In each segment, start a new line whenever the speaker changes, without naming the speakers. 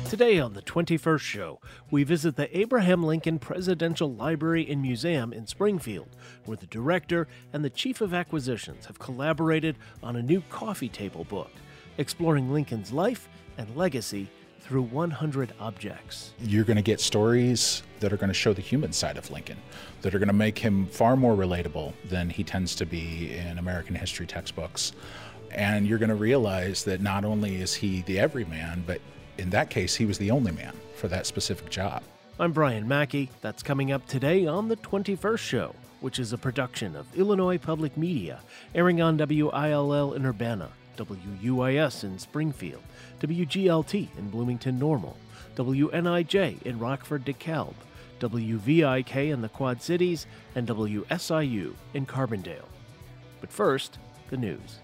Today on the 21st Show, we visit the Abraham Lincoln Presidential Library and Museum in Springfield, where the director and the chief of acquisitions have collaborated on a new coffee table book, exploring Lincoln's life and legacy through 100 objects.
You're going to get stories that are going to show the human side of Lincoln, that are going to make him far more relatable than he tends to be in American history textbooks. And you're going to realize that not only is he the everyman, but in that case, he was the only man for that specific job.
I'm Brian Mackey. That's coming up today on The 21st Show, which is a production of Illinois Public Media, airing on WILL in Urbana, WUIS in Springfield, WGLT in Bloomington Normal, WNIJ in Rockford DeKalb, WVIK in the Quad Cities, and WSIU in Carbondale. But first, the news.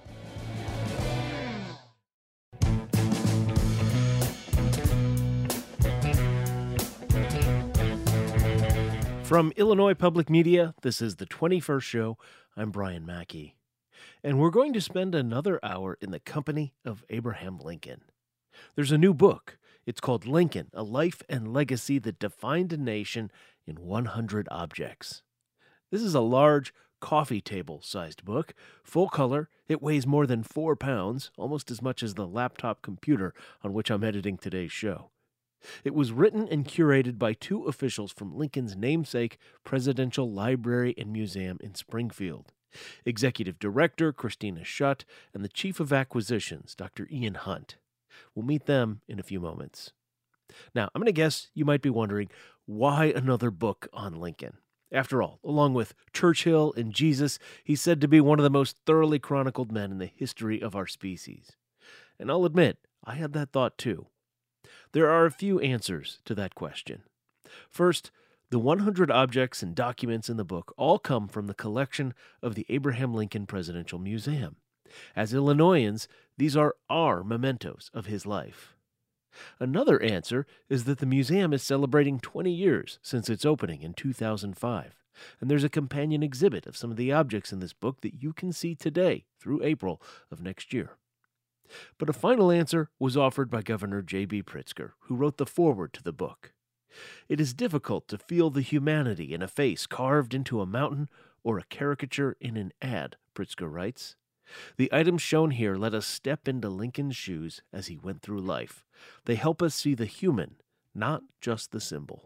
From Illinois Public Media, this is The 21st Show. I'm Brian Mackey. And we're going to spend another hour in the company of Abraham Lincoln. There's a new book. It's called Lincoln, A Life and Legacy That Defined a Nation in 100 Objects. This is a large, coffee table-sized book, full color. It weighs more than 4 pounds, almost as much as the laptop computer on which I'm editing today's show. It was written and curated by 2 officials from Lincoln's namesake Presidential Library and Museum in Springfield, Executive Director Christina Schutt and the Chief of Acquisitions, Dr. Ian Hunt. We'll meet them in a few moments. Now, I'm going to guess you might be wondering, why another book on Lincoln? After all, along with Churchill and Jesus, he's said to be one of the most thoroughly chronicled men in the history of our species. And I'll admit, I had that thought too. There are a few answers to that question. First, the 100 objects and documents in the book all come from the collection of the Abraham Lincoln Presidential Museum. As Illinoisans, these are our mementos of his life. Another answer is that the museum is celebrating 20 years since its opening in 2005, and there's a companion exhibit of some of the objects in this book that you can see today through April of next year. But a final answer was offered by Governor J.B. Pritzker, who wrote the foreword to the book. It is difficult to feel the humanity in a face carved into a mountain or a caricature in an ad, Pritzker writes. The items shown here let us step into Lincoln's shoes as he went through life. They help us see the human, not just the symbol.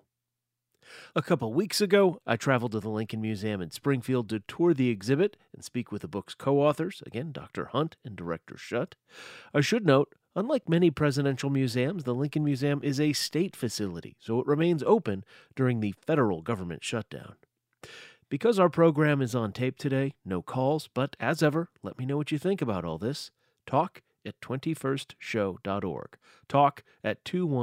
A couple weeks ago, I traveled to the Lincoln Museum in Springfield to tour the exhibit and speak with the book's co-authors, again, Dr. Hunt and Director Schutt. I should note, unlike many presidential museums, the Lincoln Museum is a state facility, so it remains open during the federal government shutdown. Because our program is on tape today, no calls, but as ever, let me know what you think about all this. Talk at 21stshow.org. Talk at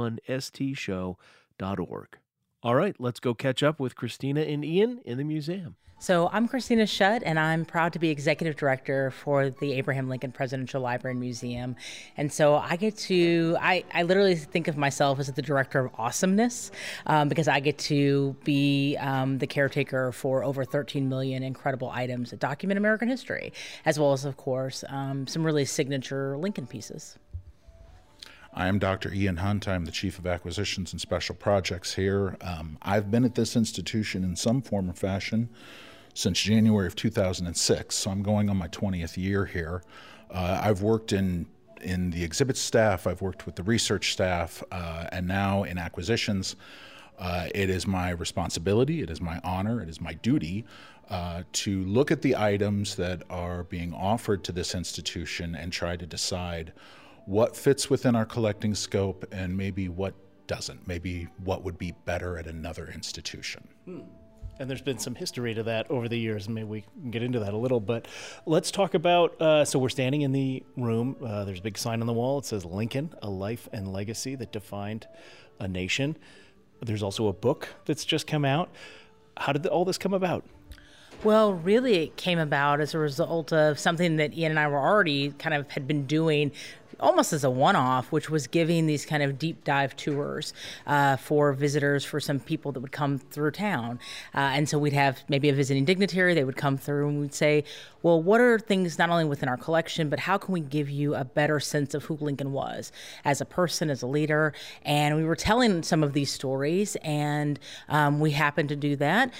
21stshow.org. All right, let's go catch up with Christina and Ian in the museum.
So I'm Christina Schutt, and I'm proud to be Executive Director for the Abraham Lincoln Presidential Library and Museum. And so I literally think of myself as the Director of Awesomeness because I get to be the caretaker for over 13 million incredible items that document American history, as well as, of course, some really signature Lincoln pieces.
I am Dr. Ian Hunt. I'm the Chief of Acquisitions and Special Projects here. I've been at this institution in some form or fashion since January of 2006, so I'm going on my 20th year here. I've worked in the exhibit staff, I've worked with the research staff, and now in acquisitions. It is my responsibility, it is my honor, it is my duty to look at the items that are being offered to this institution and try to decide what fits within our collecting scope and maybe what doesn't, maybe what would be better at another institution.
And there's been some history to that over the years, and maybe we can get into that a little, but let's talk about, so we're standing in the room, there's a big sign on the wall, it says Lincoln, A Life and Legacy That Defined a Nation. There's also a book that's just come out. How did all this come about?
Well, really, it came about as a result of something that Ian and I were already had been doing almost as a one-off, which was giving these kind of deep dive tours for visitors, for some people that would come through town. And so we'd have maybe a visiting dignitary, they would come through and we'd say, well, what are things not only within our collection, but how can we give you a better sense of who Lincoln was as a person, as a leader? And we were telling some of these stories, and we happened to do that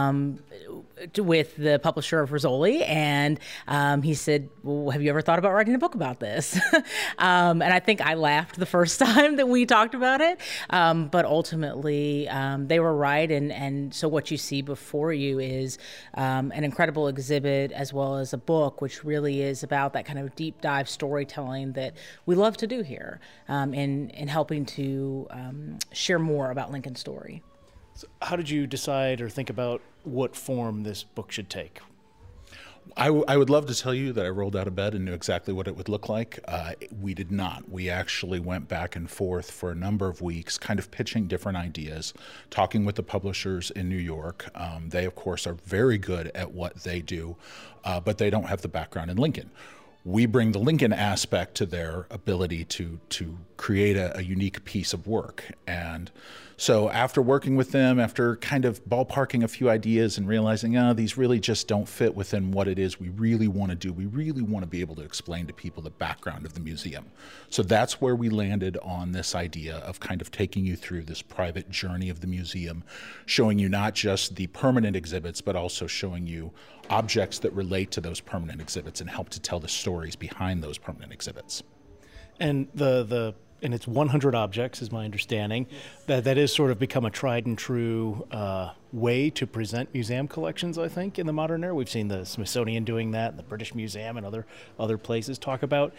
with the publisher of Rizzoli, and he said, well, have you ever thought about writing a book about this? And I think I laughed the first time that we talked about it, but ultimately they were right, and so what you see before you is an incredible exhibit as well as a book, which really is about that kind of deep dive storytelling that we love to do here in helping to share more about Lincoln's story.
So how did you decide or think about what form this book should take?
I would love to tell you that I rolled out of bed and knew exactly what it would look like. We did not. We actually went back and forth for a number of weeks, kind of pitching different ideas, talking with the publishers in New York. They, of course, are very good at what they do, but they don't have the background in Lincoln. We bring the Lincoln aspect to their ability to create a unique piece of work. And so after working with them, after kind of ballparking a few ideas and realizing, these really just don't fit within what it is we really want to do, we really want to be able to explain to people the background of the museum. So that's where we landed on this idea of kind of taking you through this private journey of the museum, showing you not just the permanent exhibits, but also showing you objects that relate to those permanent exhibits and help to tell the stories behind those permanent exhibits.
And and it's 100 objects, is my understanding. That has sort of become a tried and true way to present museum collections, I think, in the modern era. We've seen the Smithsonian doing that, and the British Museum and other places talk about.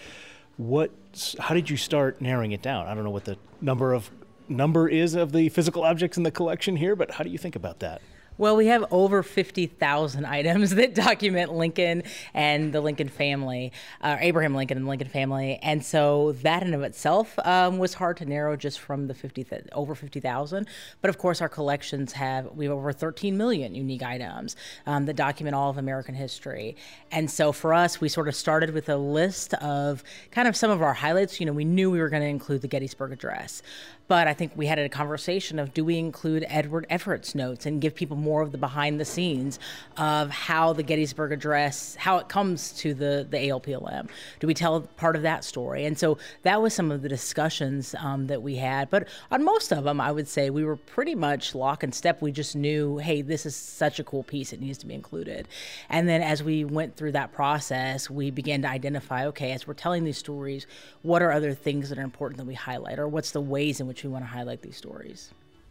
How did you start narrowing it down? I don't know what the number is of the physical objects in the collection here, but how do you think about that?
Well, we have over 50,000 items that document Lincoln and the Lincoln family, Abraham Lincoln and the Lincoln family. And so that in of itself was hard to narrow just from the over 50,000. But of course, our collections we have over 13 million unique items that document all of American history. And so for us, we sort of started with a list of kind of some of our highlights. You know, we knew we were going to include the Gettysburg Address. But I think we had a conversation of, do we include Edward Everett's notes and give people more of the behind the scenes of how the Gettysburg Address, how it comes to the ALPLM? Do we tell part of that story? And so that was some of the discussions that we had. But on most of them, I would say we were pretty much lock and step. We just knew, hey, this is such a cool piece. It needs to be included. And then as we went through that process, we began to identify, okay, as we're telling these stories, what are other things that are important that we highlight? Or what's the ways in which we want to highlight these stories?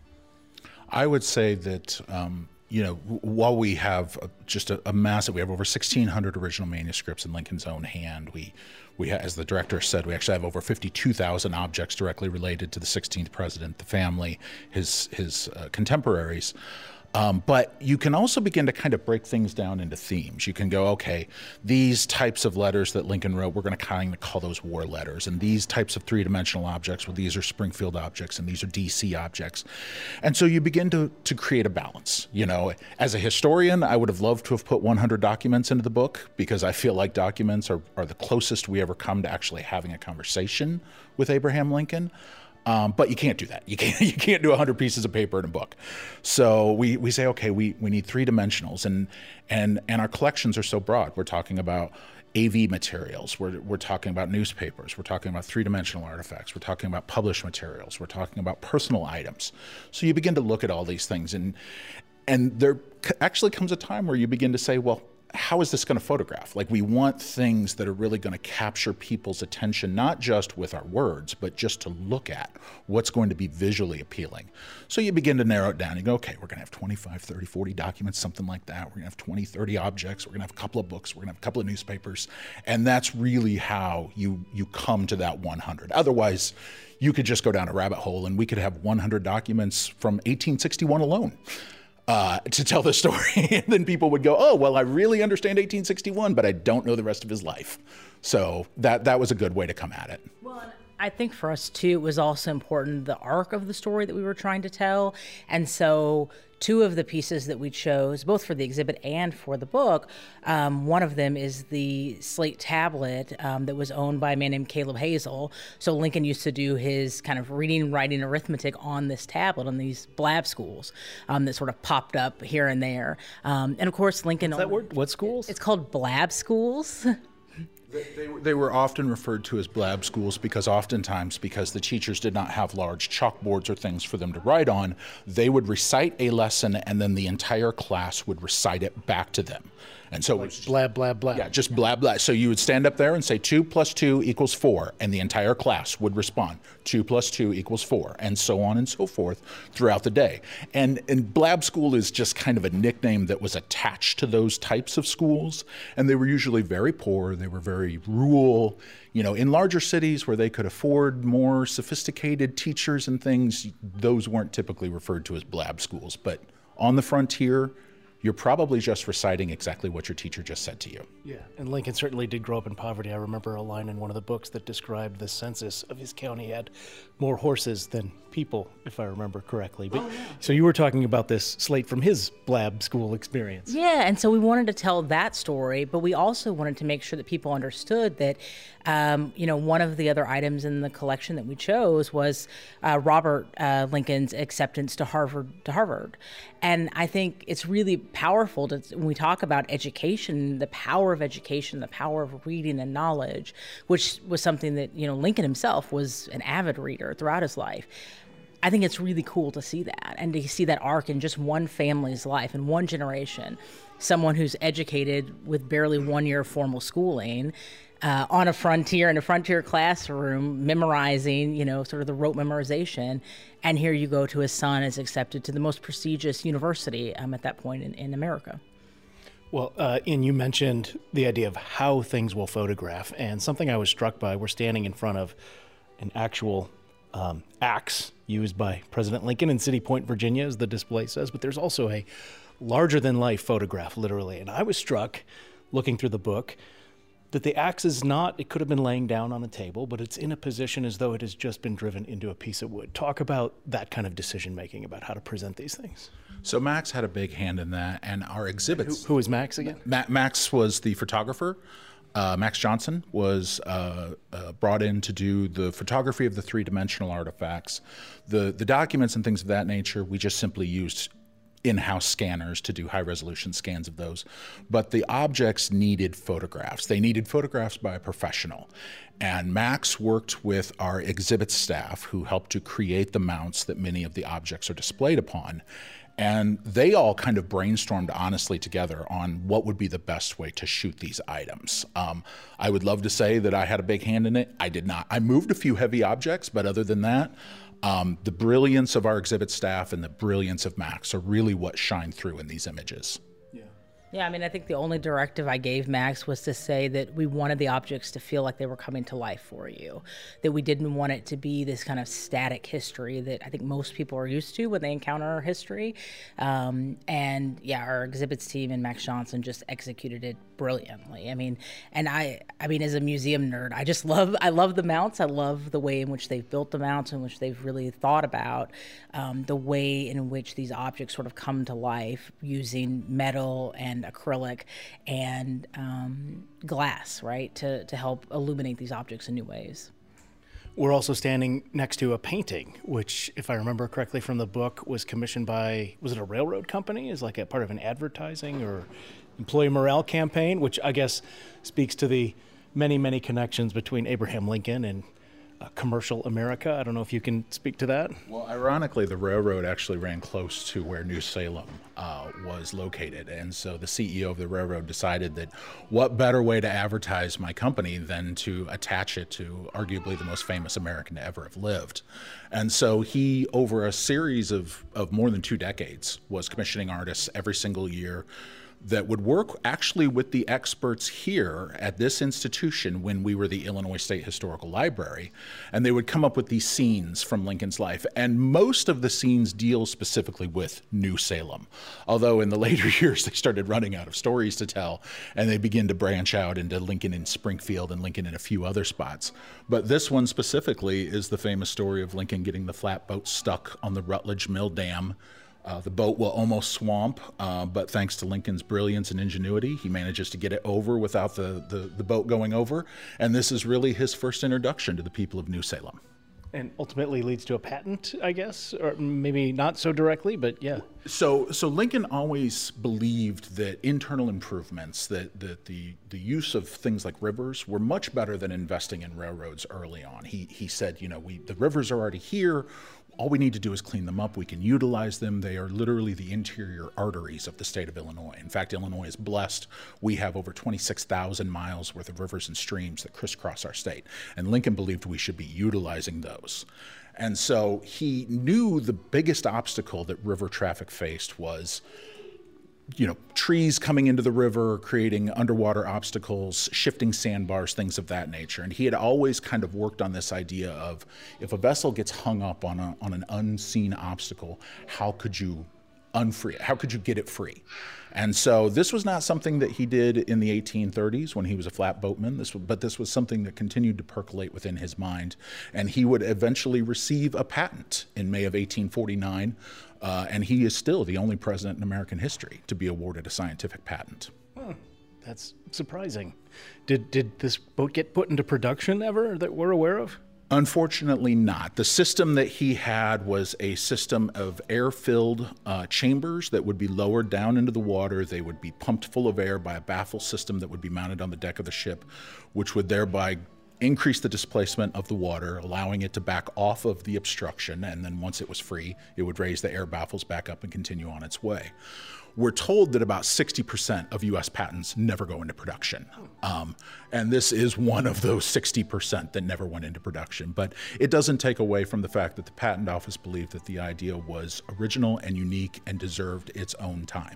I would say that, while we have just a massive, we have over 1,600 original manuscripts in Lincoln's own hand. We as the director said, we actually have over 52,000 objects directly related to the 16th president, the family, his contemporaries. But you can also begin to kind of break things down into themes. You can go, okay, these types of letters that Lincoln wrote, we're going to kind of call those war letters. And these types of three-dimensional objects, well, these are Springfield objects and these are DC objects. And so you begin to create a balance. You know, as a historian, I would have loved to have put 100 documents into the book, because I feel like documents are the closest we ever come to actually having a conversation with Abraham Lincoln. But you can't do that. You can't do 100 pieces of paper in a book. So we say, okay, we need three dimensionals, and our collections are so broad. We're talking about AV materials. We're talking about newspapers. We're talking about three-dimensional artifacts. We're talking about published materials. We're talking about personal items. So you begin to look at all these things, and there actually comes a time where you begin to say, well, how is this going to photograph? Like, we want things that are really going to capture people's attention, not just with our words, but just to look at what's going to be visually appealing. So you begin to narrow it down. You go, okay, we're going to have 25, 30, 40 documents, something like that. We're going to have 20, 30 objects. We're going to have a couple of books. We're going to have a couple of newspapers. And that's really how you come to that 100. Otherwise, you could just go down a rabbit hole, and we could have 100 documents from 1861 alone. To tell the story. And then people would go, oh, well, I really understand 1861, but I don't know the rest of his life. So that was a good way to come at it.
Well, I think for us too, it was also important the arc of the story that we were trying to tell. And so two of the pieces that we chose, both for the exhibit and for the book, one of them is the slate tablet that was owned by a man named Caleb Hazel. So Lincoln used to do his kind of reading, writing, arithmetic on this tablet on these blab schools that sort of popped up here and there. And of course, Lincoln...
What's that word? What schools?
It's called blab schools.
They were often referred to as blab schools because the teachers did not have large chalkboards or things for them to write on, they would recite a lesson and then the entire class would recite it back to them. And so
like it was blab, blab, blab.
Yeah, just blab, blab. So you would stand up there and say 2 + 2 = 4, and the entire class would respond 2 + 2 = 4, and so on and so forth throughout the day. And blab school is just kind of a nickname that was attached to those types of schools, and they were usually very poor. They were very rural. You know, in larger cities where they could afford more sophisticated teachers and things, those weren't typically referred to as blab schools. But on the frontier, you're probably just reciting exactly what your teacher just said to you.
Yeah, and Lincoln certainly did grow up in poverty. I remember a line in one of the books that described the census of his county had more horses than people, if I remember correctly. But, so you were talking about this slate from his blab school experience.
Yeah, and so we wanted to tell that story, but we also wanted to make sure that people understood that, one of the other items in the collection that we chose was Robert Lincoln's acceptance to Harvard. And I think it's really powerful when we talk about education, the power of education, the power of reading and knowledge, which was something that, Lincoln himself was an avid reader throughout his life. I think it's really cool to see that and to see that arc in just one family's life, in one generation. Someone who's educated with barely 1 year of formal schooling on a frontier, in a frontier classroom, memorizing, sort of the rote memorization. And here you go to his son is accepted to the most prestigious university at that point in America.
Well, Ian, you mentioned the idea of how things will photograph, and something I was struck by, we're standing in front of an actual axe used by President Lincoln in City Point, Virginia, as the display says, but there's also a larger-than-life photograph, literally. And I was struck, looking through the book, that the axe is not, it could have been laying down on a table, but it's in a position as though it has just been driven into a piece of wood. Talk about that kind of decision-making, about how to present these things.
So Max had a big hand in that, and our exhibits...
Who is Max again?
Max was the photographer. Max Johnson was brought in to do the photography of the three-dimensional artifacts. The documents and things of that nature, we just simply used in-house scanners to do high-resolution scans of those. But the objects needed photographs. They needed photographs by a professional. And Max worked with our exhibit staff who helped to create the mounts that many of the objects are displayed upon. And they all kind of brainstormed honestly together on what would be the best way to shoot these items. I would love to say that I had a big hand in it. I did not. I moved a few heavy objects, but other than that, the brilliance of our exhibit staff and the brilliance of Max are really what shine through in these images.
Yeah, I think the only directive I gave Max was to say that we wanted the objects to feel like they were coming to life for you, that we didn't want it to be this kind of static history that I think most people are used to when they encounter our history. And yeah, our exhibits team and Max Johnson just executed it brilliantly. I as a museum nerd, I love the mounts. I love the way in which they've built the mounts, in which they've really thought about the way in which these objects sort of come to life using metal and acrylic and glass, right, to help illuminate these objects in new ways.
We're also standing next to a painting, which, if I remember correctly from the book, was commissioned by, was it a railroad company? Is like a part of an advertising or employee morale campaign, which I guess speaks to the many, many connections between Abraham Lincoln and commercial America. I don't know if you can speak to that.
Well, ironically, the railroad actually ran close to where New Salem was located. And so the CEO of the railroad decided that what better way to advertise my company than to attach it to arguably the most famous American to ever have lived. And so he, over a series of more than 2 decades, was commissioning artists every single year. that would work actually with the experts here at this institution when we were the Illinois State Historical Library, and they would come up with these scenes from Lincoln's life. And most of the scenes deal specifically with New Salem, although in the later years they started running out of stories to tell, and they begin to branch out into Lincoln in Springfield and Lincoln in a few other spots. But this one specifically is the famous story of Lincoln getting the flatboat stuck on the Rutledge Mill Dam. The boat will almost swamp, but thanks to Lincoln's brilliance and ingenuity, he manages to get it over without the boat going over. And this is really his first introduction to the people of New Salem.
And ultimately leads to a patent, I guess, or maybe not so directly, but yeah.
So Lincoln always believed that internal improvements, that the use of things like rivers were much better than investing in railroads early on. He said, the rivers are already here. All we need to do is clean them up. We can utilize them. They are literally the interior arteries of the state of Illinois. In fact, Illinois is blessed. We have over 26,000 miles worth of rivers and streams that crisscross our state. And Lincoln believed we should be utilizing those. And so he knew the biggest obstacle that river traffic faced was trees coming into the river, creating underwater obstacles, shifting sandbars, things of that nature. And he had always kind of worked on this idea of, if a vessel gets hung up on an unseen obstacle, how could you unfree it? How could you get it free? And so this was not something that he did in the 1830s when he was a flatboatman, but this was something that continued to percolate within his mind. And he would eventually receive a patent in May of 1849, and he is still the only president in American history to be awarded a scientific patent.
Huh. That's surprising. Did this boat get put into production ever that we're aware of?
Unfortunately not. The system that he had was a system of air-filled chambers that would be lowered down into the water. They would be pumped full of air by a baffle system that would be mounted on the deck of the ship, which would thereby increase the displacement of the water, allowing it to back off of the obstruction, and then once it was free, it would raise the air baffles back up and continue on its way. We're told that about 60% of U.S. patents never go into production. And this is one of those 60% that never went into production. But it doesn't take away from the fact that the Patent Office believed that the idea was original and unique and deserved its own time.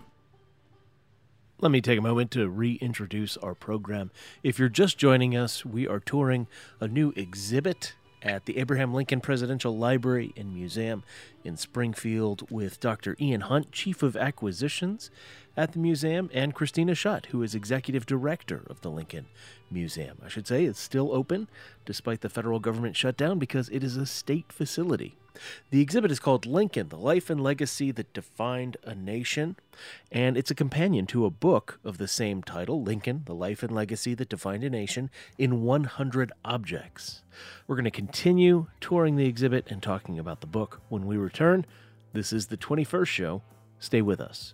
Let me take a moment to reintroduce our program. If you're just joining us, we are touring a new exhibit at the Abraham Lincoln Presidential Library and Museum in Springfield with Dr. Ian Hunt, Chief of Acquisitions at the museum, and Christina Schutt, who is Executive Director of the Lincoln Museum. I should say it's still open despite the federal government shutdown because it is a state facility. The exhibit is called Lincoln, The Life and Legacy That Defined a Nation, and it's a companion to a book of the same title, Lincoln, The Life and Legacy That Defined a Nation, in 100 Objects. We're going to continue touring the exhibit and talking about the book when we return. This is the 21st show. Stay with us.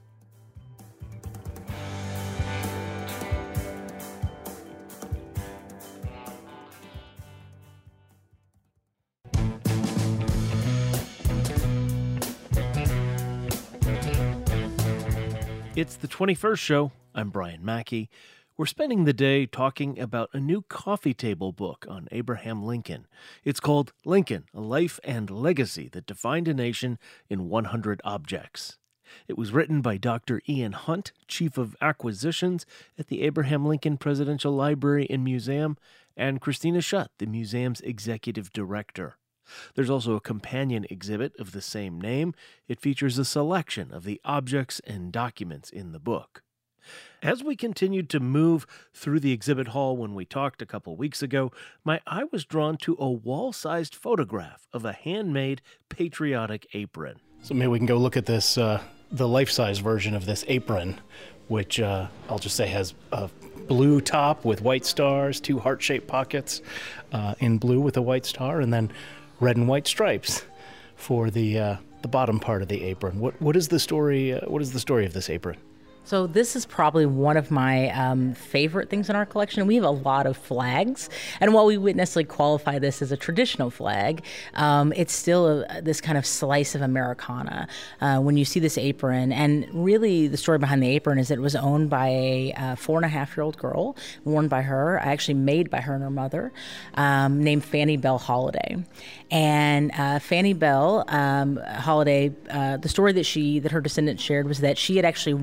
It's the 21st show. I'm Brian Mackey. We're spending the day talking about a new coffee table book on Abraham Lincoln. It's called Lincoln, A Life and Legacy That Defined a Nation in 100 Objects. It was written by Dr. Ian Hunt, Chief of Acquisitions at the Abraham Lincoln Presidential Library and Museum, and Christina Schutt, the museum's Executive Director. There's also a companion exhibit of the same name. It features a selection of the objects and documents in the book. As we continued to move through the exhibit hall when we talked a couple weeks ago, my eye was drawn to a wall-sized photograph of a handmade patriotic apron. So maybe we can go look at this, the life-size version of this apron, which I'll just say has a blue top with white stars, two heart-shaped pockets in blue with a white star, and then red and white stripes for the bottom part of the apron. What is the story? What is the story of this apron?
So this is probably one of my favorite things in our collection. We have a lot of flags, and while we wouldn't necessarily qualify this as a traditional flag, it's still this kind of slice of Americana. When you see this apron, and really the story behind the apron is that it was owned by a 4.5-year-old girl, worn by her, actually made by her and her mother, named Fanny Bell Holiday. And Fanny Bell Holiday, the story that her descendants shared was that she had actually worn this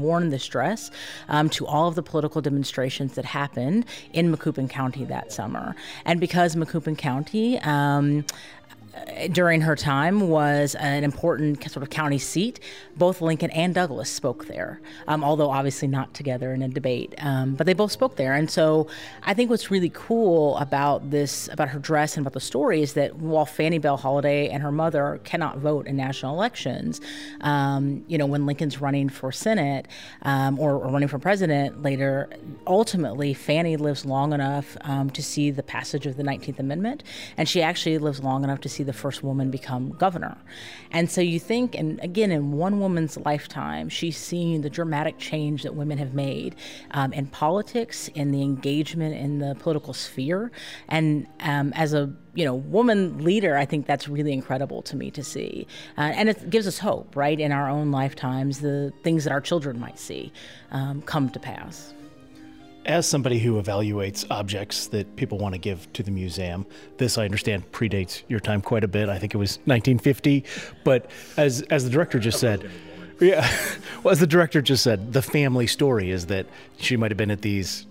dress to all of the political demonstrations that happened in Macoupin County that summer. And because Macoupin County, during her time, was an important sort of county seat, both Lincoln and Douglas spoke there, although obviously not together in a debate, but they both spoke there. And so I think what's really cool about her dress and about the story is that while Fannie Bell Holiday and her mother cannot vote in national elections, when Lincoln's running for Senate or running for president later, ultimately Fannie lives long enough to see the passage of the 19th Amendment, and she actually lives long enough to see the first woman become governor. And so you think, and again, in one woman's lifetime, she's seen the dramatic change that women have made in politics, in the engagement in the political sphere. And as a woman leader, I think that's really incredible to me to see. And it gives us hope, right, in our own lifetimes, the things that our children might see come to pass.
As somebody who evaluates objects that people want to give to the museum, this, I understand, predates your time quite a bit. I think it was 1950. But as the director just said, as the director just said, the family story is that she might have been at these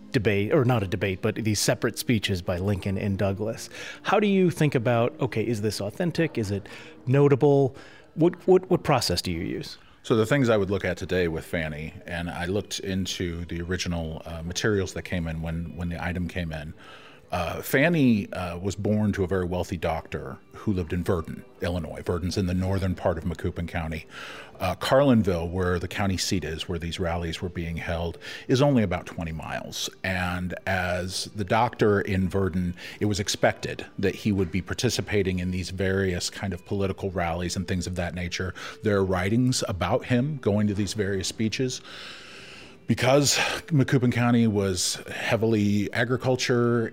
these separate speeches by Lincoln and Douglas. How do you think about, okay, is this authentic? Is it notable? What process do you use?
So the things I would look at today with Fannie, and I looked into the original materials that came in when the item came in. Fannie was born to a very wealthy doctor who lived in Virden, Illinois. Virden's in the northern part of Macoupin County. Carlinville, where the county seat is, where these rallies were being held, is only about 20 miles. And as the doctor in Virden, it was expected that he would be participating in these various kind of political rallies and things of that nature. There are writings about him going to these various speeches. Because Macoupin County was heavily agriculture,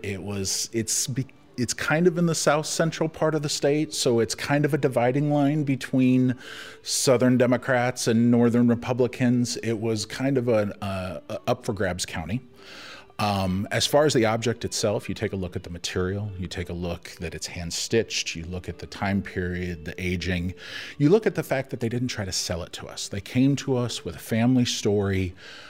it's kind of in the south central part of the state, so it's kind of a dividing line between Southern Democrats and Northern Republicans. It was kind of an up for grabs county. As far as the object itself, you take a look at the material, you take a look that it's hand stitched, you look at the time period, the aging, you look at the fact that they didn't try to sell it to us. They came to us with a family story.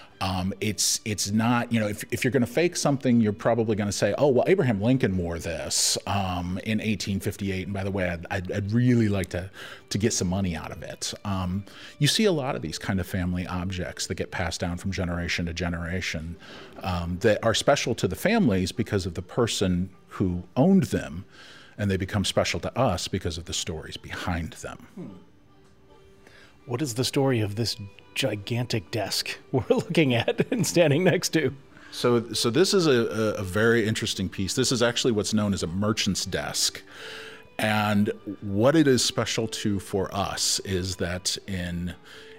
It's not, if you're going to fake something, you're probably going to say, oh, well, Abraham Lincoln wore this in 1858. And by the way, I'd really like to get some money out of it. You see a lot of these kind of family objects that get passed down from generation to generation that are special to the families because of the person who owned them, and they become special to us because of the stories behind them.
What is the story of this gigantic desk we're looking at and standing next to?
So this is a very interesting piece. This is actually what's known as a merchant's desk. And what it is special to for us is that in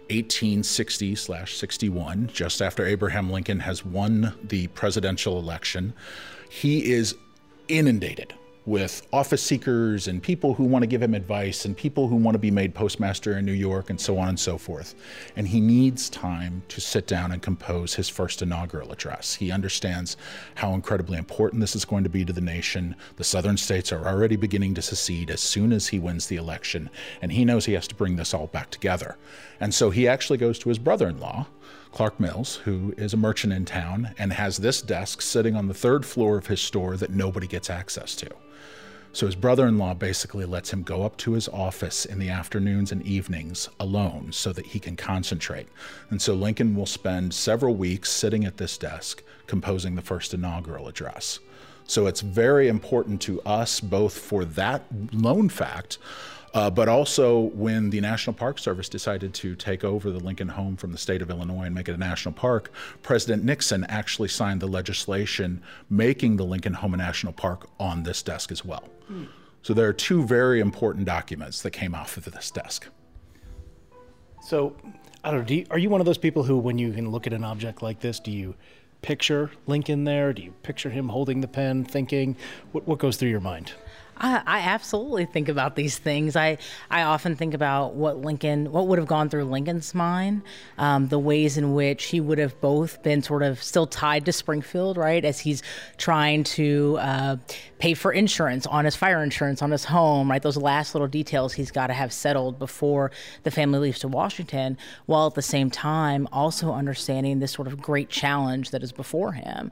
1860/61, just after Abraham Lincoln has won the presidential election, he is inundated with office seekers and people who want to give him advice and people who want to be made postmaster in New York and so on and so forth. And he needs time to sit down and compose his first inaugural address. He understands how incredibly important this is going to be to the nation. The southern states are already beginning to secede as soon as he wins the election, and he knows he has to bring this all back together. And so he actually goes to his brother-in-law, Clark Mills, who is a merchant in town and has this desk sitting on the third floor of his store that nobody gets access to. So his brother-in-law basically lets him go up to his office in the afternoons and evenings alone so that he can concentrate. And so Lincoln will spend several weeks sitting at this desk composing the first inaugural address. So it's very important to us both for that lone fact, but also when the National Park Service decided to take over the Lincoln home from the state of Illinois and make it a national park, President Nixon actually signed the legislation making the Lincoln home a national park on this desk as well. So there are two very important documents that came off of this desk.
So, I don't know, are you one of those people who, when you can look at an object like this, do you picture Lincoln there? Do you picture him holding the pen, thinking? What goes through your mind?
I absolutely think about these things. I often think about what would have gone through Lincoln's mind, the ways in which he would have both been sort of still tied to Springfield, right, as he's trying to pay for insurance on his fire insurance on his home, right, those last little details he's got to have settled before the family leaves to Washington, while at the same time also understanding this sort of great challenge that is before him.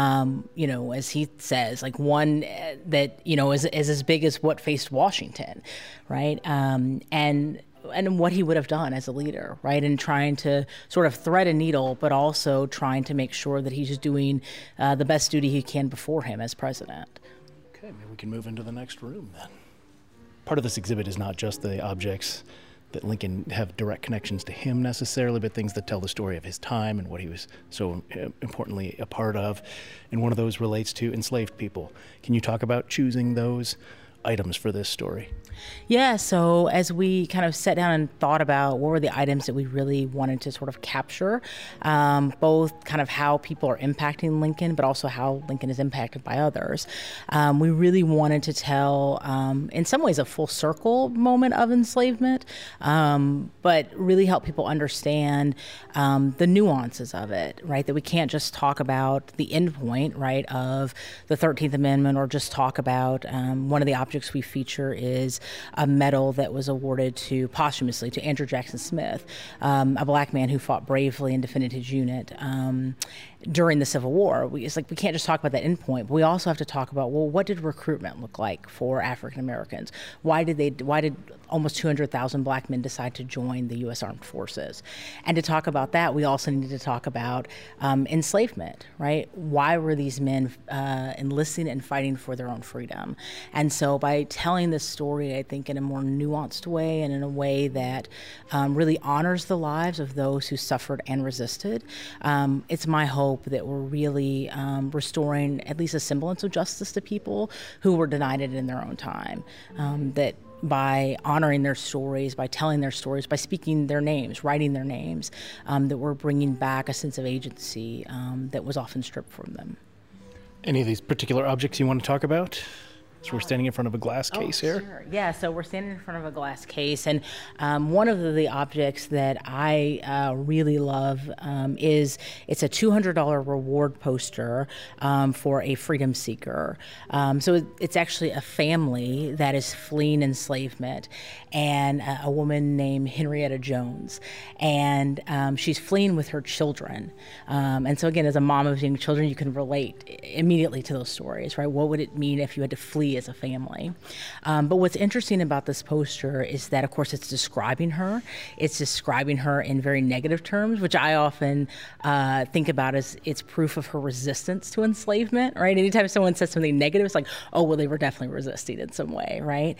As he says, like one that, is as big as what faced Washington, right? And what he would have done as a leader, right? And trying to sort of thread a needle, but also trying to make sure that he's doing the best duty he can before him as president.
Okay, maybe we can move into the next room then. Part of this exhibit is not just the objects that Lincoln have direct connections to him necessarily, but things that tell the story of his time and what he was so importantly a part of. And one of those relates to enslaved people. Can you talk about choosing those items for this story?
Yeah, so as we kind of sat down and thought about what were the items that we really wanted to sort of capture, both kind of how people are impacting Lincoln, but also how Lincoln is impacted by others, we really wanted to tell, in some ways, a full circle moment of enslavement, but really help people understand the nuances of it, right? That we can't just talk about the end point, right, of the 13th Amendment, or just talk about one of the objects we feature is a medal that was awarded posthumously to Andrew Jackson Smith, a black man who fought bravely and defended his unit during the Civil War. We can't just talk about that endpoint, but we also have to talk about, well, what did recruitment look like for African Americans? Why did almost 200,000 black men decide to join the U.S. Armed Forces? And to talk about that, we also need to talk about enslavement, right? Why were these men enlisting and fighting for their own freedom? And so by telling this story, I think in a more nuanced way and in a way that really honors the lives of those who suffered and resisted, it's my hope that we're really restoring at least a semblance of justice to people who were denied it in their own time. That by honoring their stories, by telling their stories, by speaking their names, writing their names, that we're bringing back a sense of agency that was often stripped from them.
Any of these particular objects you want to talk about? So we're standing in front of a glass case here.
Sure. Yeah, so we're standing in front of a glass case, and one of the objects that I really love is it's a $200 reward poster for a freedom seeker. So it's actually a family that is fleeing enslavement, and a woman named Henrietta Jones, and she's fleeing with her children. And so again, as a mom of young children, you can relate immediately to those stories, right? What would it mean if you had to flee as a family? But what's interesting about this poster is that, of course, it's describing her. It's describing her in very negative terms, which I often think about as it's proof of her resistance to enslavement, right? Anytime someone says something negative, it's like, oh, well, they were definitely resisting in some way, right?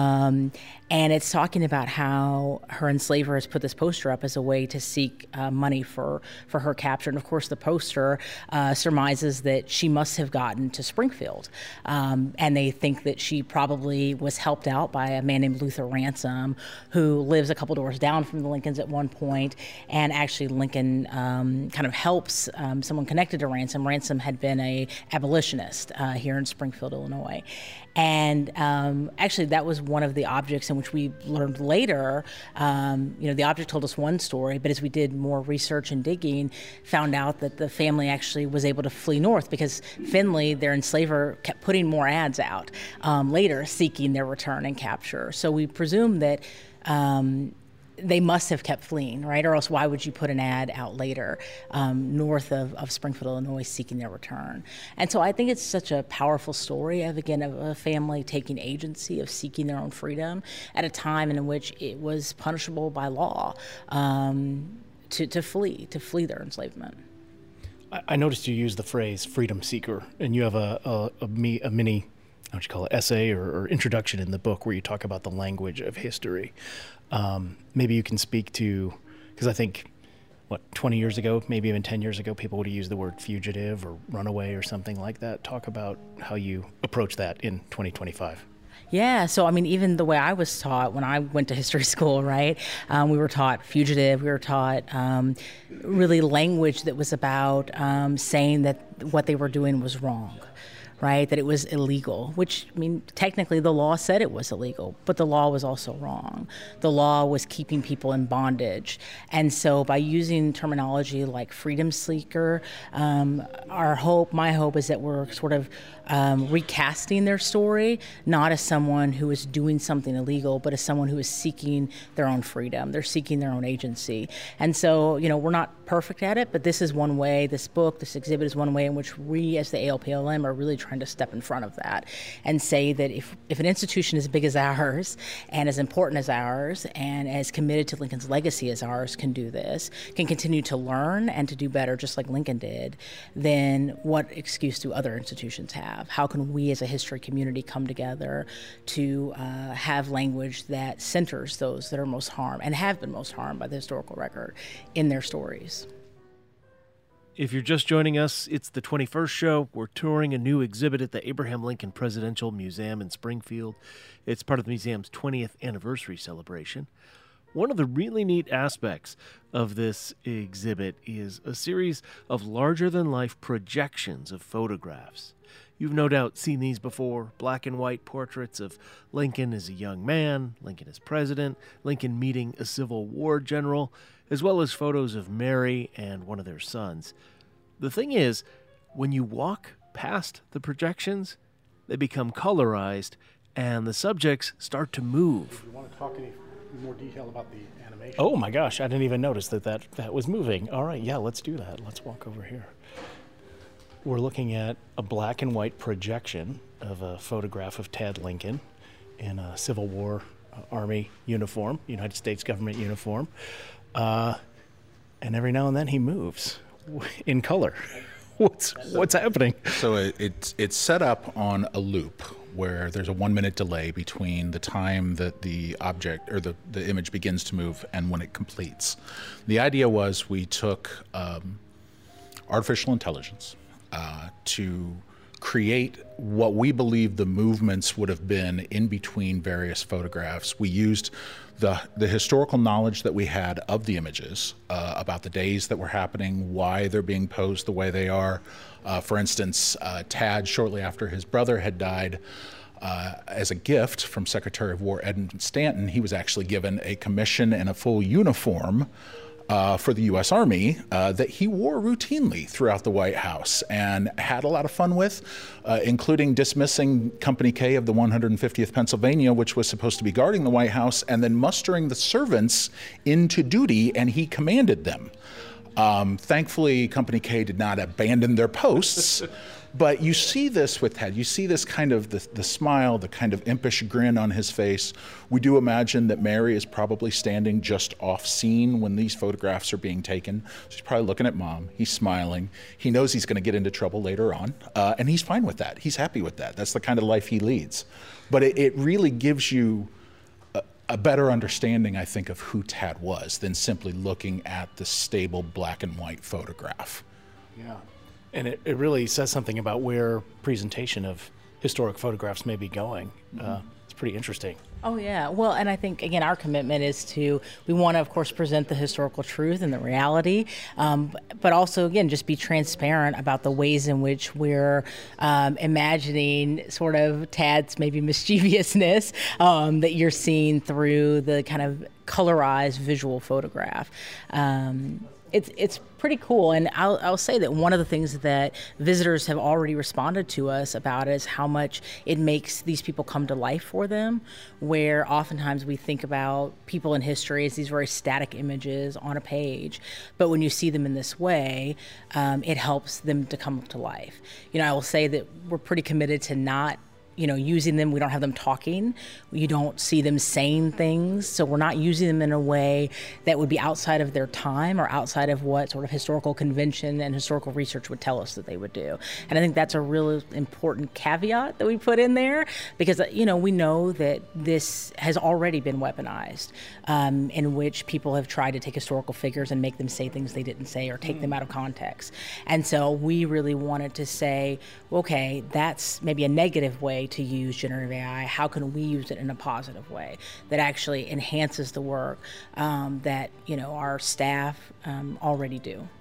And it's talking about how her enslaver has put this poster up as a way to seek money for her capture. And of course, the poster surmises that she must have gotten to Springfield. And they think that she probably was helped out by a man named Luther Ransom, who lives a couple doors down from the Lincolns at one point. And actually, Lincoln kind of helps someone connected to Ransom. Ransom had been an abolitionist here in Springfield, Illinois. And actually, that was one of the objects in which we learned later. The object told us one story, but as we did more research and digging, found out that the family actually was able to flee north because Finley, their enslaver, kept putting more ads out later seeking their return and capture. So we presume that they must have kept fleeing, right? Or else why would you put an ad out later north of Springfield, Illinois, seeking their return? And so I think it's such a powerful story of a family taking agency, of seeking their own freedom at a time in which it was punishable by law to flee their enslavement.
I noticed you use the phrase freedom seeker, and you have a mini, what you call it, essay or introduction in the book where you talk about the language of history. Maybe you can speak to, because I think, 20 years ago, maybe even 10 years ago, people would have used the word fugitive or runaway or something like that. Talk about how you approach that in 2025.
Yeah, so even the way I was taught when I went to history school, right, we were taught fugitive, we were taught really language that was about saying that what they were doing was wrong, right? That it was illegal, which, I mean, technically the law said it was illegal, but the law was also wrong. The law was keeping people in bondage. And so by using terminology like freedom seeker, my hope is that we're sort of recasting their story, not as someone who is doing something illegal, but as someone who is seeking their own freedom. They're seeking their own agency. And so, we're not perfect at it, but this is one way, this book, this exhibit is one way in which we as the ALPLM are really trying to step in front of that and say that if an institution as big as ours and as important as ours and as committed to Lincoln's legacy as ours can do this, can continue to learn and to do better just like Lincoln did, then what excuse do other institutions have? How can we as a history community come together to have language that centers those that are most harmed and have been most harmed by the historical record in their stories?
If you're just joining us, it's the 21st show. We're touring a new exhibit at the Abraham Lincoln Presidential Museum in Springfield. It's part of the museum's 20th anniversary celebration. One of the really neat aspects of this exhibit is a series of larger-than-life projections of photographs. You've no doubt seen these before, black and white portraits of Lincoln as a young man, Lincoln as president, Lincoln meeting a Civil War general, as well as photos of Mary and one of their sons. The thing is, when you walk past the projections, they become colorized and the subjects start to move.
Do you want to talk any more detail about the animation? Oh my gosh, I didn't even notice that was moving. All right, yeah, let's do that. Let's walk over here. We're looking at a black and white projection of a photograph of Tad Lincoln in a Civil War Army uniform, United States government uniform. And every now and then he moves in color. What's happening?
So it's set up on a loop where there's a 1 minute delay between the time that the object or the image begins to move and when it completes. The idea was we took artificial intelligence to create what we believe the movements would have been in between various photographs. We used the historical knowledge that we had of the images about the days that were happening, why they're being posed the way they are. For instance, Tad, shortly after his brother had died, as a gift from Secretary of War Edmund Stanton, he was actually given a commission and a full uniform for the U.S. Army that he wore routinely throughout the White House and had a lot of fun with, including dismissing Company K of the 150th Pennsylvania, which was supposed to be guarding the White House, and then mustering the servants into duty, and he commanded them. Thankfully, Company K did not abandon their posts. But you see this with Ted. You see this kind of the smile, the kind of impish grin on his face. We do imagine that Mary is probably standing just off scene when these photographs are being taken. She's probably looking at Mom. He's smiling. He knows he's going to get into trouble later on, and he's fine with that. He's happy with that. That's the kind of life he leads. But it really gives you a better understanding, I think, of who Tad was than simply looking at the stable black and white photograph.
Yeah. And it really says something about where presentation of historic photographs may be going. It's pretty interesting.
Oh, yeah. Well, and I think, again, our commitment is we want to, of course, present the historical truth and the reality, but also, again, just be transparent about the ways in which we're imagining sort of Tad's maybe mischievousness that you're seeing through the kind of colorized visual photograph. It's pretty cool, and I'll say that one of the things that visitors have already responded to us about is how much it makes these people come to life for them, where oftentimes we think about people in history as these very static images on a page, but when you see them in this way, it helps them to come to life. I will say that we're pretty committed to not using them. We don't have them talking. You don't see them saying things. So we're not using them in a way that would be outside of their time or outside of what sort of historical convention and historical research would tell us that they would do. And I think that's a really important caveat that we put in there because, we know that this has already been weaponized, in which people have tried to take historical figures and make them say things they didn't say or take them out of context. And so we really wanted to say, okay, that's maybe a negative way to use generative AI. How can we use it in a positive way that actually enhances the work that our staff already do?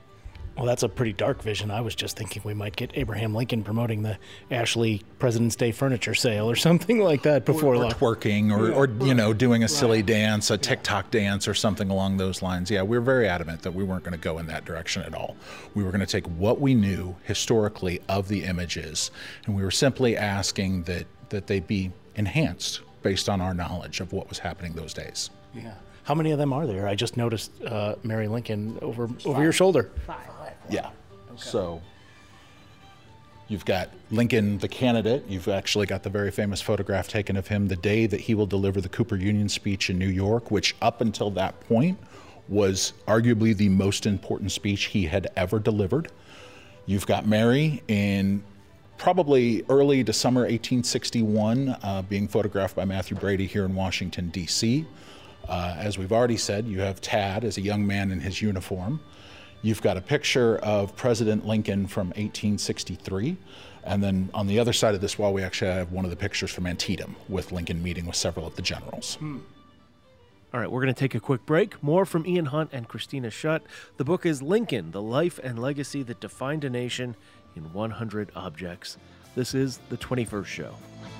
Well, that's a pretty dark vision. I was just thinking we might get Abraham Lincoln promoting the Ashley President's Day furniture sale or something like that before
or twerking or doing a silly dance, a TikTok dance or something along those lines. Yeah, we were very adamant that we weren't going to go in that direction at all. We were going to take what we knew historically of the images, and we were simply asking that they be enhanced based on our knowledge of what was happening those days.
Yeah. How many of them are there? I just noticed Mary Lincoln over your shoulder.
5.
Yeah. Okay. So you've got Lincoln, the candidate. You've actually got the very famous photograph taken of him the day that he will deliver the Cooper Union speech in New York, which up until that point was arguably the most important speech he had ever delivered. You've got Mary in probably early to summer 1861, being photographed by Matthew Brady here in Washington, D.C. As we've already said, you have Tad as a young man in his uniform. You've got a picture of President Lincoln from 1863. And then on the other side of this wall, we actually have one of the pictures from Antietam with Lincoln meeting with several of the generals.
All right, we're going to take a quick break. More from Ian Hunt and Christina Schutt. The book is Lincoln, The Life and Legacy That Defined a Nation in 100 Objects. This is The 21st Show.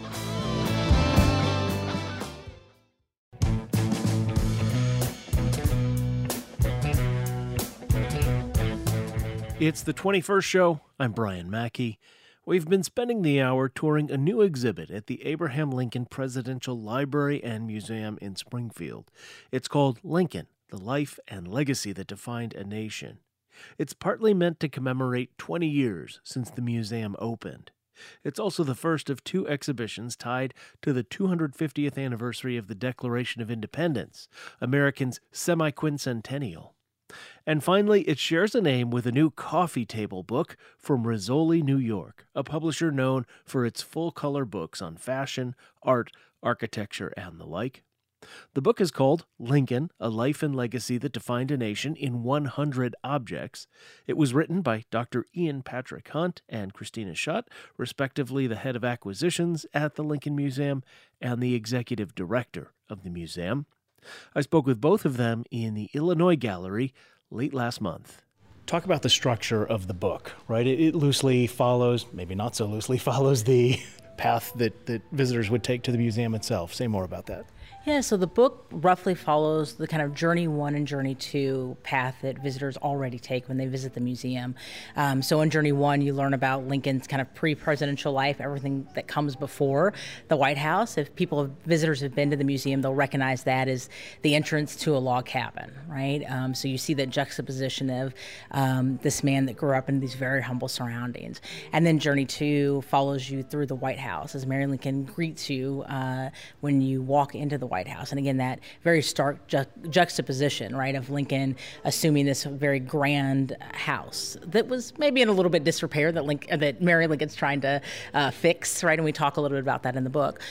It's The 21st Show. I'm Brian Mackey. We've been spending the hour touring a new exhibit at the Abraham Lincoln Presidential Library and Museum in Springfield. It's called Lincoln, The Life and Legacy That Defined a Nation. It's partly meant to commemorate 20 years since the museum opened. It's also the first of 2 exhibitions tied to the 250th anniversary of the Declaration of Independence, America's semi-quincentennial. And finally, it shares a name with a new coffee table book from Rizzoli, New York, a publisher known for its full-color books on fashion, art, architecture, and the like. The book is called Lincoln, A Life and Legacy That Defined a Nation in 100 Objects. It was written by Dr. Ian Patrick Hunt and Christina Schutt, respectively the head of acquisitions at the Lincoln Museum and the executive director of the museum. I spoke with both of them in the Illinois Gallery late last month.
Talk about the structure of the book, right? It loosely follows, maybe not so loosely, follows the path that visitors would take to the museum itself. Say more about that.
Yeah, so the book roughly follows the kind of Journey 1 and Journey 2 path that visitors already take when they visit the museum. So in Journey 1, you learn about Lincoln's kind of pre-presidential life, everything that comes before the White House. If visitors have been to the museum, they'll recognize that as the entrance to a log cabin, right? So you see that juxtaposition of this man that grew up in these very humble surroundings. And then Journey 2 follows you through the White House as Mary Lincoln greets you when you walk into the White House. And again, that very stark juxtaposition, right, of Lincoln assuming this very grand house that was maybe in a little bit disrepair that Mary Lincoln's trying to fix, right? And we talk a little bit about that in the book.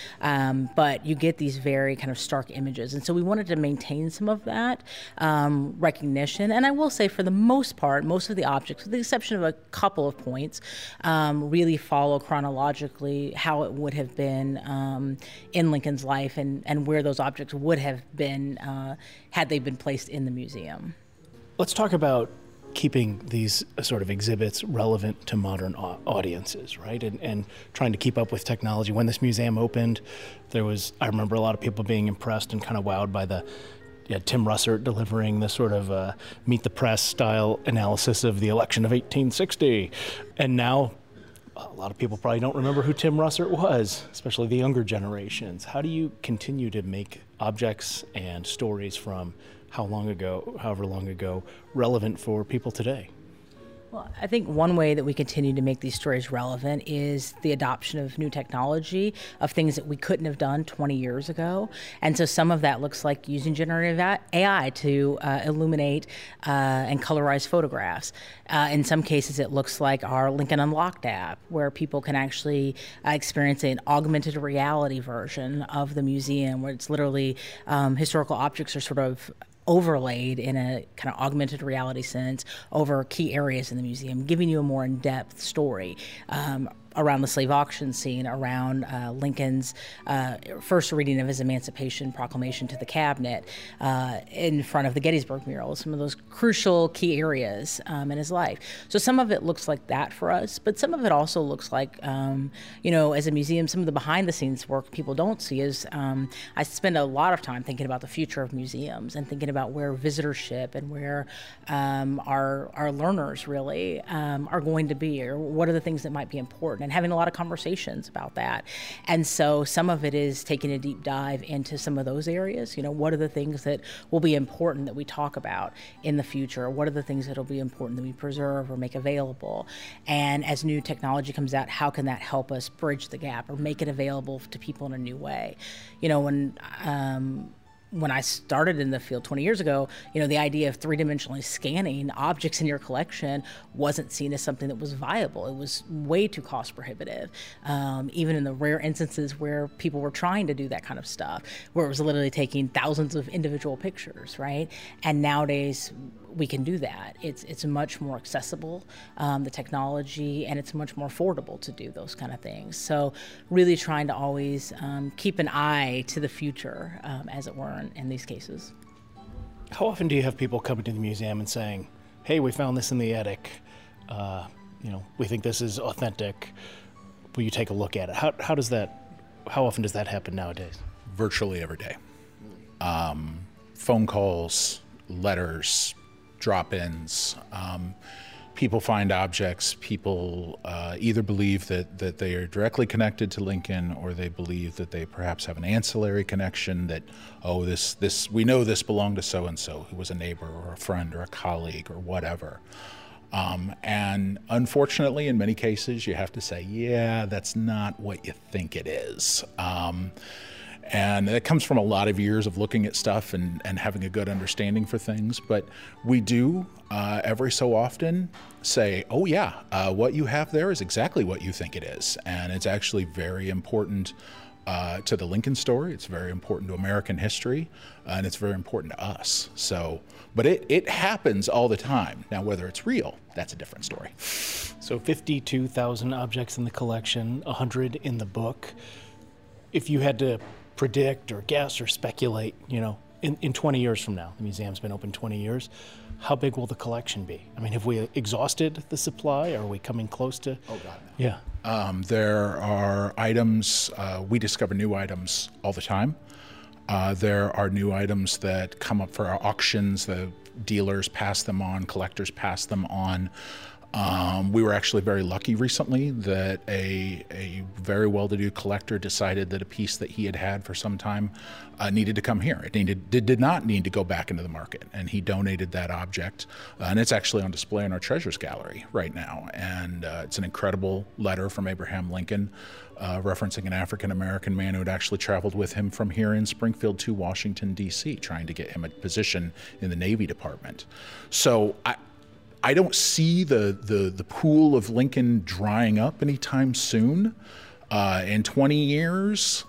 But you get these very kind of stark images. And so we wanted to maintain some of that recognition. And I will say, for the most part, most of the objects, with the exception of a couple of points, really follow chronologically how it would have been in Lincoln's life and where those objects would have been had they been placed in the museum.
Let's talk about keeping these sort of exhibits relevant to modern audiences, right? And trying to keep up with technology. When this museum opened, I remember a lot of people being impressed and kind of wowed by Tim Russert delivering this sort of Meet the Press style analysis of the election of 1860. And now a lot of people probably don't remember who Tim Russert was, especially the younger generations. How do you continue to make objects and stories from however long ago, relevant for people today?
Well, I think one way that we continue to make these stories relevant is the adoption of new technology, of things that we couldn't have done 20 years ago. And so some of that looks like using generative AI to illuminate and colorize photographs. In some cases, it looks like our Lincoln Unlocked app, where people can actually experience an augmented reality version of the museum, where it's literally historical objects are sort of overlaid in a kind of augmented reality sense over key areas in the museum, giving you a more in-depth story. around the slave auction scene, around Lincoln's first reading of his Emancipation Proclamation to the cabinet, in front of the Gettysburg mural, some of those crucial key areas in his life. So some of it looks like that for us, but some of it also looks like, as a museum, some of the behind the scenes work people don't see is I spend a lot of time thinking about the future of museums and thinking about where visitorship and where our learners really are going to be, or what are the things that might be important, and having a lot of conversations about that. And so some of it is taking a deep dive into some of those areas. What are the things that will be important that we talk about in the future? What are the things that will be important that we preserve or make available? And as new technology comes out, how can that help us bridge the gap or make it available to people in a new way? When I started in the field 20 years ago, the idea of three-dimensionally scanning objects in your collection wasn't seen as something that was viable. It was way too cost prohibitive, even in the rare instances where people were trying to do that kind of stuff, where it was literally taking thousands of individual pictures, right? And nowadays, we can do that. It's much more accessible, the technology, and it's much more affordable to do those kind of things. So really trying to always keep an eye to the future, as it were, in these cases.
How often do you have people coming to the museum and saying, hey, we found this in the attic, we think this is authentic, will you take a look at it? How often does that happen nowadays?
Virtually every day. Phone calls, letters, drop-ins. People find objects. People either believe that they are directly connected to Lincoln, or they believe that they perhaps have an ancillary connection, that, we know this belonged to so-and-so, who was a neighbor or a friend or a colleague or whatever. And unfortunately, in many cases, you have to say, yeah, that's not what you think it is. And it comes from a lot of years of looking at stuff and having a good understanding for things. But we do every so often say, oh yeah, what you have there is exactly what you think it is. And it's actually very important to the Lincoln story. It's very important to American history, and it's very important to us. So, but it happens all the time. Now, whether it's real, that's a different story.
So 52,000 objects in the collection, 100 in the book. If you had to predict or guess or speculate, in 20 years from now, the museum's been open 20 years, how big will the collection be? I mean, have we exhausted the supply? Are we coming close to?
Oh, God, no.
Yeah.
There are items, we discover new items all the time. There are new items that come up for our auctions. The dealers pass them on, collectors pass them on. We were actually very lucky recently that a very well-to-do collector decided that a piece that he had for some time needed to come here. It did not need to go back into the market, and he donated that object. And it's actually on display in our Treasures Gallery right now. And it's an incredible letter from Abraham Lincoln referencing an African-American man who had actually traveled with him from here in Springfield to Washington, D.C., trying to get him a position in the Navy Department. So I don't see the pool of Lincoln drying up anytime soon. In 20 years,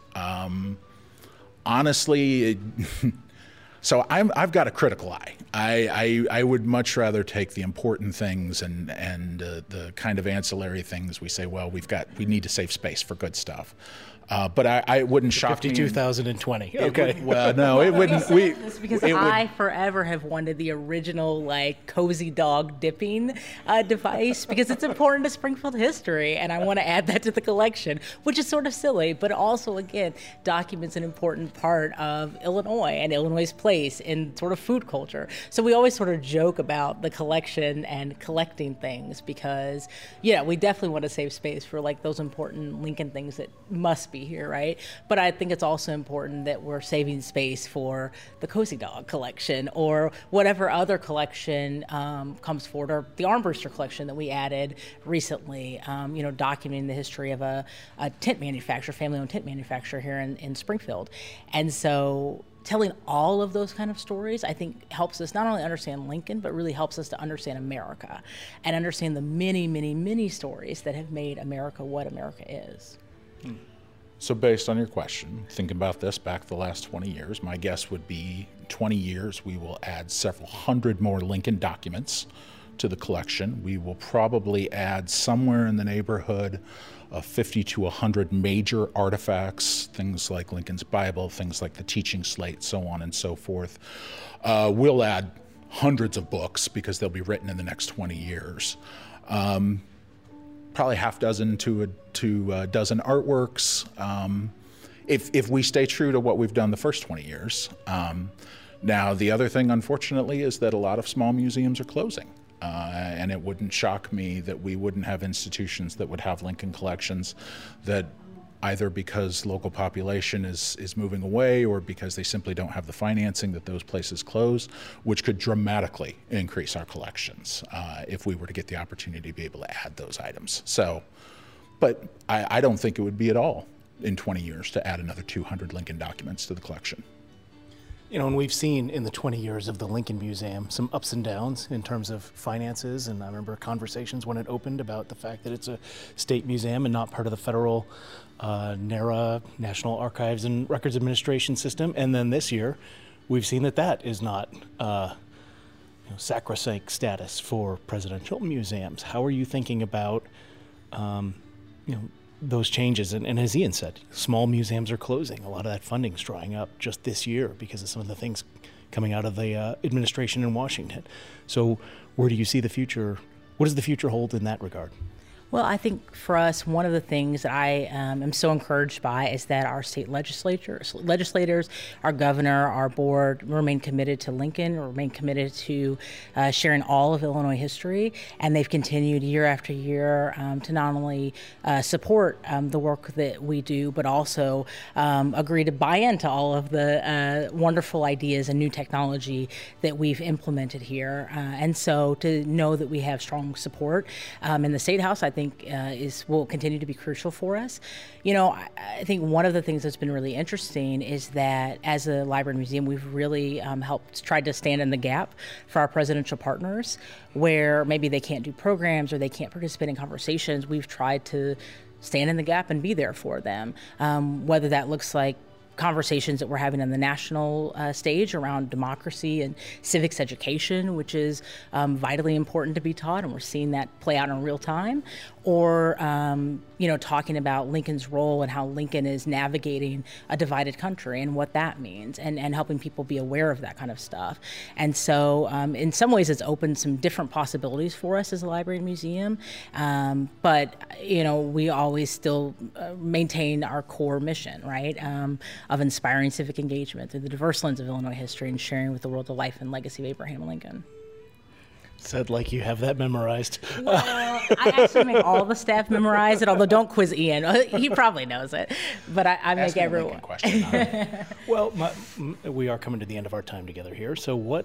honestly, so I've got a critical eye. I would much rather take the important things and the kind of ancillary things we say, well, we need to save space for good stuff. But I wouldn't shock me.
52,020. Okay.
Well, no, it wouldn't.
Because I forever have wanted the original cozy dog dipping device, because it's important to Springfield history, and I want to add that to the collection, which is sort of silly, but also again documents an important part of Illinois and Illinois' place in sort of food culture. So we always sort of joke about the collection and collecting things, because we definitely want to save space for those important Lincoln things that must be here, right? But I think it's also important that we're saving space for the Cozy Dog collection, or whatever other collection comes forward, or the Armbruster collection that we added recently, documenting the history of a tent manufacturer, family-owned tent manufacturer here in Springfield. And so telling all of those kind of stories, I think, helps us not only understand Lincoln, but really helps us to understand America and understand the many, many, many stories that have made America what America is.
So based on your question, thinking about this back the last 20 years, my guess would be 20 years we will add several hundred more Lincoln documents to the collection. We will probably add somewhere in the neighborhood of 50 to 100 major artifacts, things like Lincoln's Bible, things like the teaching slate, so on and so forth. We'll add hundreds of books because they'll be written in the next 20 years. Probably half dozen to a dozen artworks, if we stay true to what we've done the first 20 years. Now, the other thing, unfortunately, is that a lot of small museums are closing. And it wouldn't shock me that we wouldn't have institutions that would have Lincoln collections that either because local population is moving away or because they simply don't have the financing, that those places close, which could dramatically increase our collections if we were to get the opportunity to be able to add those items. So, but I don't think it would be at all in 20 years to add another 200 Lincoln documents to the collection.
You know, and we've seen in the 20 years of the Lincoln Museum some ups and downs in terms of finances. And I remember conversations when it opened about the fact that it's a state museum and not part of the federal NARA, National Archives and Records Administration system. And then this year, we've seen that that is not sacrosanct status for presidential museums. How are you thinking about, those changes? And as Ian said, small museums are closing. A lot of that funding's drying up just this year because of some of the things coming out of the administration in Washington. So where do you see the future? What does the future hold in that regard?
Well, I think for us, one of the things that I am so encouraged by is that our state legislators, our governor, our board remain committed to Lincoln, remain committed to sharing all of Illinois history, and they've continued year after year to not only support the work that we do, but also agree to buy into all of the wonderful ideas and new technology that we've implemented here. And so to know that we have strong support in the State House, I think will continue to be crucial for us. You know, I think one of the things that's been really interesting is that as a library and museum, we've really tried to stand in the gap for our presidential partners where maybe they can't do programs or they can't participate in conversations. We've tried to stand in the gap and be there for them, whether that looks like conversations that we're having on the national stage around democracy and civics education, which is vitally important to be taught, and we're seeing that play out in real time, or talking about Lincoln's role and how Lincoln is navigating a divided country and what that means, and helping people be aware of that kind of stuff. And so in some ways it's opened some different possibilities for us as a library and museum, but we always still maintain our core mission, right, of inspiring civic engagement through the diverse lens of Illinois history and sharing with the world the life and legacy of Abraham Lincoln.
Said like you have that memorized.
Well, I actually make all the staff memorize it, although don't quiz Ian. He probably knows it. But I make everyone.
Well, we are coming to the end of our time together here. So what,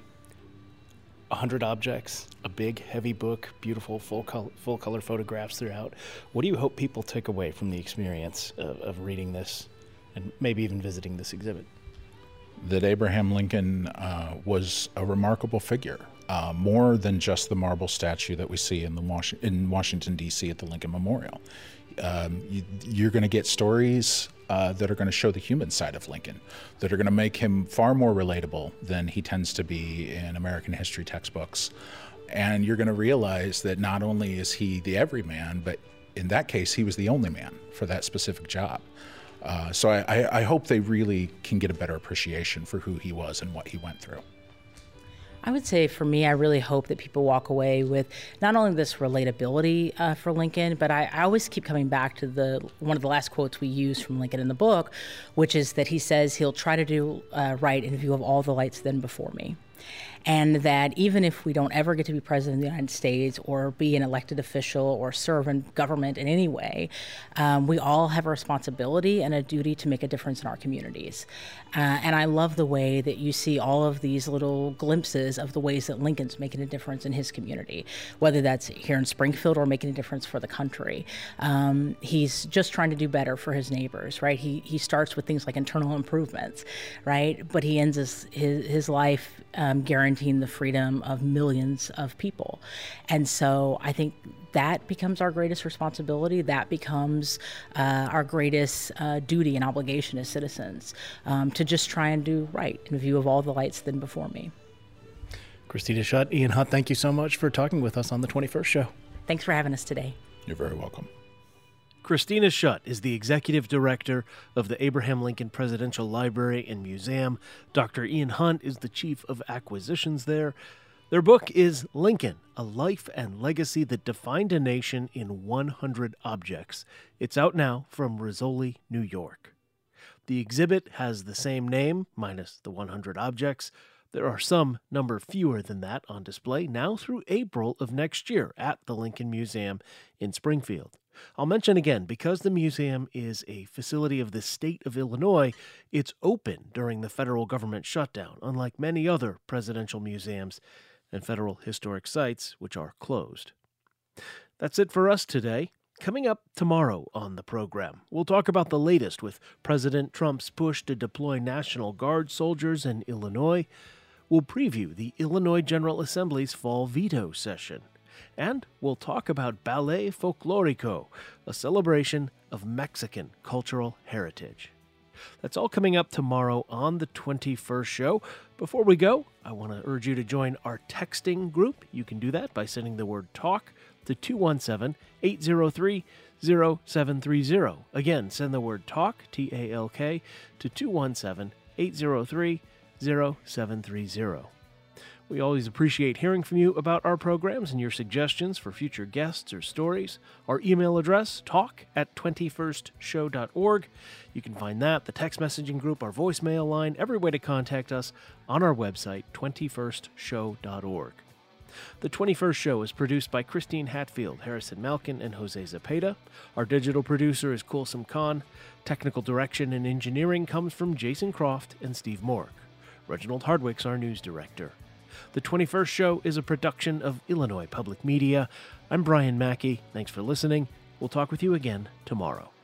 100 objects, a big, heavy book, beautiful, full color photographs throughout. What do you hope people take away from the experience of reading this and maybe even visiting this exhibit?
That Abraham Lincoln was a remarkable figure. More than just the marble statue that we see in Washington, D.C. at the Lincoln Memorial. You're going to get stories that are going to show the human side of Lincoln, that are going to make him far more relatable than he tends to be in American history textbooks. And you're going to realize that not only is he the everyman, but in that case, he was the only man for that specific job. So I hope they really can get a better appreciation for who he was and what he went through.
I would say for me, I really hope that people walk away with not only this relatability for Lincoln, but I always keep coming back to one of the last quotes we use from Lincoln in the book, which is that he says he'll try to do right in view of all the lights then before me. And that even if we don't ever get to be president of the United States or be an elected official or serve in government in any way, we all have a responsibility and a duty to make a difference in our communities. And I love the way that you see all of these little glimpses of the ways that Lincoln's making a difference in his community, whether that's here in Springfield or making a difference for the country. He's just trying to do better for his neighbors, right? He starts with things like internal improvements, right? But he ends his life guaranteeing the freedom of millions of people. And so I think that becomes our greatest responsibility. That becomes our greatest duty and obligation as citizens, to just try and do right in view of all the lights then before me.
Christina Schutt, Ian Hunt, thank you so much for talking with us on the 21st Show.
Thanks for having us today.
You're very welcome.
Christina Schutt is the executive director of the Abraham Lincoln Presidential Library and Museum. Dr. Ian Hunt is the chief of acquisitions there. Their book is Lincoln, A Life and Legacy That Defined a Nation in 100 Objects. It's out now from Rizzoli, New York. The exhibit has the same name, minus the 100 objects. There are some number fewer than that on display now through April of next year at the Lincoln Museum in Springfield. I'll mention again, because the museum is a facility of the state of Illinois, it's open during the federal government shutdown, unlike many other presidential museums and federal historic sites, which are closed. That's it for us today. Coming up tomorrow on the program, we'll talk about the latest with President Trump's push to deploy National Guard soldiers in Illinois. We'll preview the Illinois General Assembly's fall veto session. And we'll talk about Ballet Folklorico, a celebration of Mexican cultural heritage. That's all coming up tomorrow on the 21st Show. Before we go, I want to urge you to join our texting group. You can do that by sending the word TALK to 217-803-0730. Again, send the word TALK, T-A-L-K, to 217-803-0730. We always appreciate hearing from you about our programs and your suggestions for future guests or stories. Our email address, talk@21stshow.org. You can find that, the text messaging group, our voicemail line, every way to contact us on our website, 21stshow.org. The 21st Show is produced by Christine Hatfield, Harrison Malkin, and Jose Zepeda. Our digital producer is Kulsum Khan. Technical direction and engineering comes from Jason Croft and Steve Mork. Reginald Hardwick's our news director. The 21st Show is a production of Illinois Public Media. I'm Brian Mackey. Thanks for listening. We'll talk with you again tomorrow.